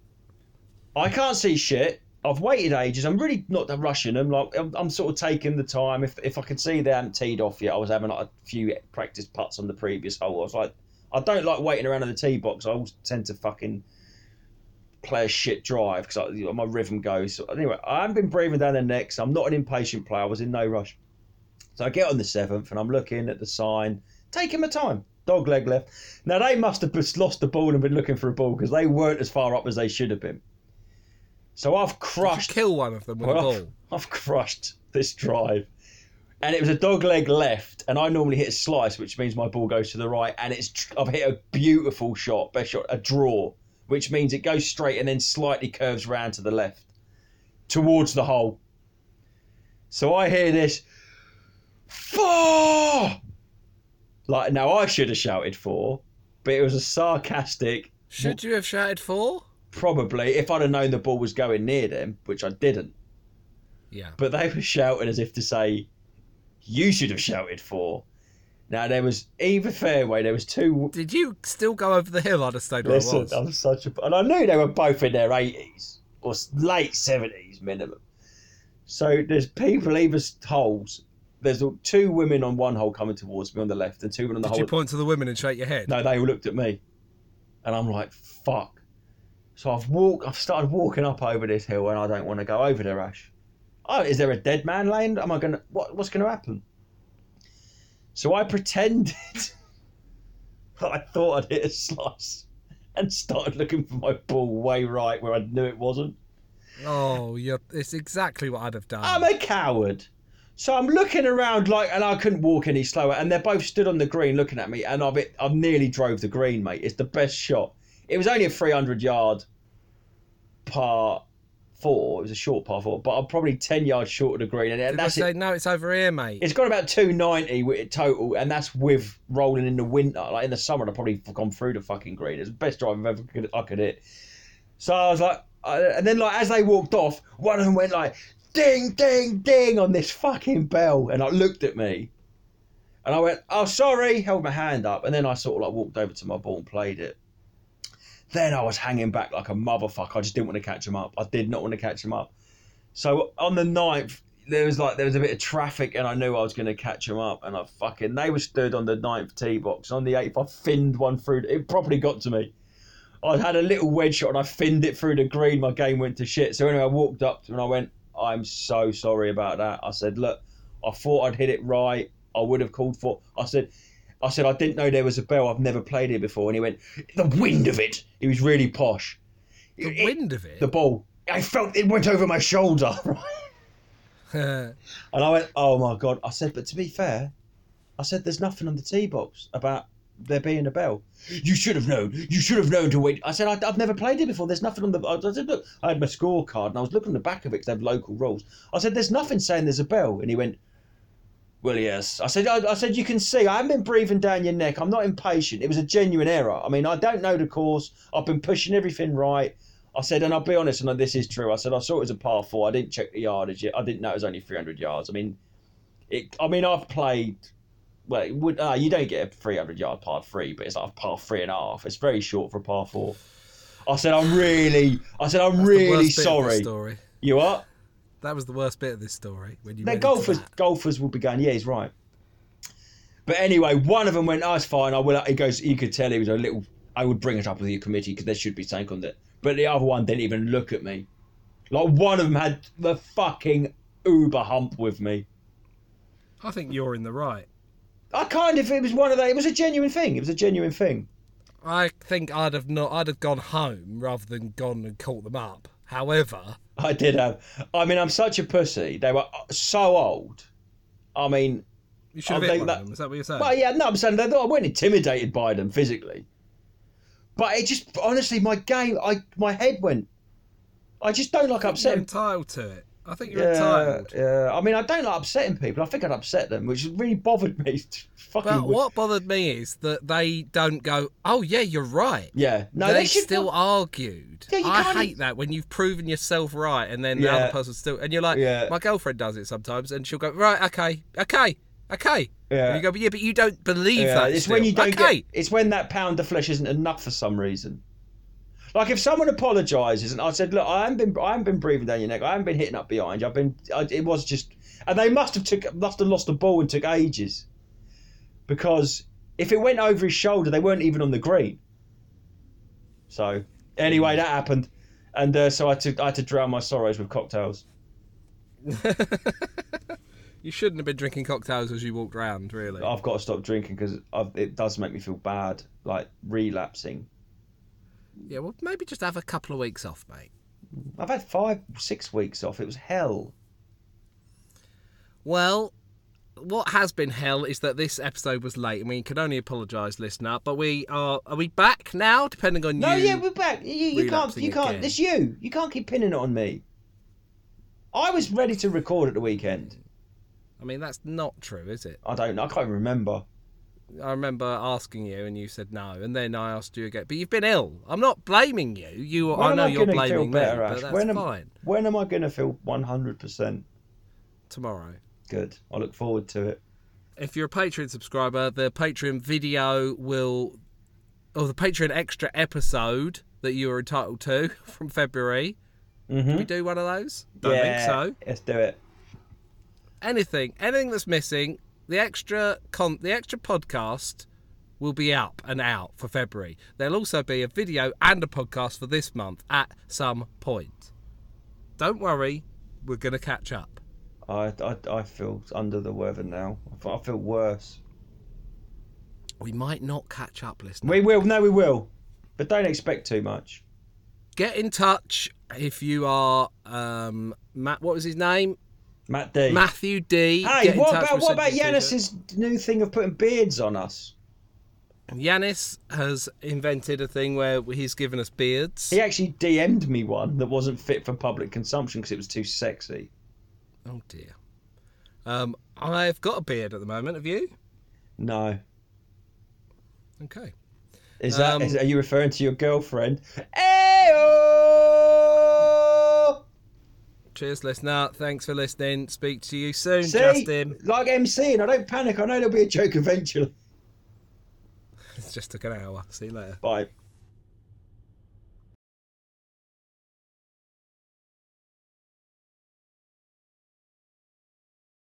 I can't see shit. I've waited ages. I'm really not rushing them. Like I'm sort of taking the time. If I could see they hadn't teed off yet, I was having like a few practice putts on the previous hole. I was like, I don't like waiting around on the tee box. I always tend to fucking play a shit drive because my rhythm goes. So anyway, I haven't been breathing down their necks. I'm not an impatient player. I was in no rush. So I get on the 7th and I'm looking at the sign, taking my time. Dog leg left. Now they must have just lost the ball and been looking for a ball because they weren't as far up as they should have been. So I've crushed. Did you kill one of them with a ball? I've crushed this drive, and it was a dog leg left. And I normally hit a slice, which means my ball goes to the right. And I've hit a beautiful shot, best shot, a draw, which means it goes straight and then slightly curves round to the left, towards the hole. So I hear this, four. Like now, I should have shouted four, but it was a sarcastic. Should you have shouted four? Probably, if I'd have known the ball was going near them, which I didn't. Yeah. But they were shouting as if to say, you should have shouted four. Now, there was either fairway, there was 2... Did you still go over the hill? I'd have stayed where I was. I'm such a... And I knew they were both in their 80s, or late 70s minimum. So there's people either holes. There's 2 women on one hole coming towards me on the left, and 2 women on the Did hole... you point to the women and shake your head? No, they all looked at me. And I'm like, fuck. So I've started walking up over this hill and I don't want to go over there, Ash. Oh, is there a dead man laying? Am I gonna what's gonna happen? So I pretended that I thought I'd hit a slice and started looking for my ball way right where I knew it wasn't. Oh, it's exactly what I'd have done. I'm a coward. So I'm looking around and I couldn't walk any slower, and they're both stood on the green looking at me, and I've nearly drove the green, mate. It's the best shot. It was only a 300-yard par 4. It was a short par 4, but I'm probably 10 yards short of the green. And Did that's I say, it. no, it's over here, mate? It's got about 290 with total, and that's with rolling in the winter. Like in the summer, I'd probably gone through the fucking green. It's the best drive I could hit. So I was like, and then as they walked off, one of them went like, ding, ding, ding on this fucking bell, and looked at me. And I went, oh, sorry, held my hand up, and then I sort of walked over to my ball and played it. Then I was hanging back like a motherfucker. I just didn't want to catch him up. I did not want to catch him up. So on the 9th, there was a bit of traffic, and I knew I was going to catch him up. And they were stood on the 9th tee box. On the 8th, I finned one through. It probably got to me. I had a little wedge shot, and I finned it through the green. My game went to shit. So anyway, I walked up to him and I went, I'm so sorry about that. I said, look, I thought I'd hit it right. I would have called for. I said, I didn't know there was a bell. I've never played it before. And he went, the wind of it. He was really posh. The wind of it? The ball. I felt it went over my shoulder. And I went, oh my God. I said, but to be fair, I said, there's nothing on the tee box about there being a bell. You should have known. You should have known to wait. I said, I've never played it before. There's nothing on the... I said, look, I had my scorecard and I was looking at the back of it because they have local rules. I said, there's nothing saying there's a bell. And he went, well, yes. I said, you can see, I haven't been breathing down your neck. I'm not impatient. It was a genuine error. I mean, I don't know the course. I've been pushing everything right. I said, and I'll be honest, and this is true. I said, I saw it was a par 4. I didn't check the yardage yet. I didn't know it was only 300 yards. I mean, I've played well, it would, you don't get a 300-yard par 3, but it's like a par 3.5. It's very short for a par 4. I said, I'm really sorry. Story. You what? That was the worst bit of this story. When you golfers will be going, yeah, he's right. But anyway, one of them went, oh, it's fine. He goes, you could tell he was a little, I would bring it up with your committee because there should be something on that. But the other one didn't even look at me. Like, one of them had the fucking uber hump with me. I think you're in the right. It was one of those, it was a genuine thing. I think I'd have gone home rather than gone and caught them up. However, I did have. I mean, I'm such a pussy. They were so old. I mean, you should have hit one of them. Is that what you're saying? Well, yeah, no, I'm saying I wasn't intimidated by them physically. But it just, honestly, my head went. I just don't like upsetting. You're entitled to it. I think you're entitled. Yeah, I mean, I don't like upsetting people. I think I'd upset them, which really bothered me. But what bothered me is that they don't go, oh, yeah, you're right. Yeah. No, they still argued. Yeah, I hate that when you've proven yourself right and then the other person still... And you're like, my girlfriend does it sometimes and she'll go, right, okay. Yeah. And you go, but you don't believe that. It's still. when you don't it's when that pound of flesh isn't enough for some reason. Like if someone apologises and I said, look, I haven't been breathing down your neck. I haven't been hitting up behind you. It was just, and they must have lost the ball and took ages, because if it went over his shoulder, they weren't even on the green. So anyway, that happened, and so I had to drown my sorrows with cocktails. You shouldn't have been drinking cocktails as you walked around, really. I've got to stop drinking because it does make me feel bad, like relapsing. Yeah, well, maybe just have a couple of weeks off, mate. I've had 5-6 weeks off. It was hell. Well, what has been hell is that this episode was late, and we can only apologise, listener. But are we back now? Depending on you. No, yeah, we're back. You can't. Again. It's you. You can't keep pinning it on me. I was ready to record at the weekend. I mean, that's not true, is it? I don't know. I can't remember. I remember asking you, and you said no, and then I asked you again. But you've been ill. I'm not blaming you. I know you're blaming me, but that's fine. When am I going to feel 100%? Tomorrow. Good. I look forward to it. If you're a Patreon subscriber, the Patreon video or the Patreon extra episode that you are entitled to from February. Mm-hmm. Can we do one of those? Don't think so. Let's do it. Anything that's missing, the extra podcast will be up for February. There'll also be a video and a podcast for this month at some point. Don't worry, we're going to catch up. I feel under the weather now. I feel worse. We might not catch up, listener. We will. No, we will. But don't expect too much. Get in touch if you are Matt. What was his name? Matt D. Matthew D. Hey, what about Yanis's new thing of putting beards on us? Yanis has invented a thing where he's given us beards. He actually DM'd me one that wasn't fit for public consumption because it was too sexy. Oh dear. I've got a beard at the moment. Have you? No. Okay. Are you referring to your girlfriend? Ayo! Cheers, listener. Thanks for listening. Speak to you soon, Justin. Like MC, and I don't panic. I know there'll be a joke eventually. It just took an hour. See you later. Bye.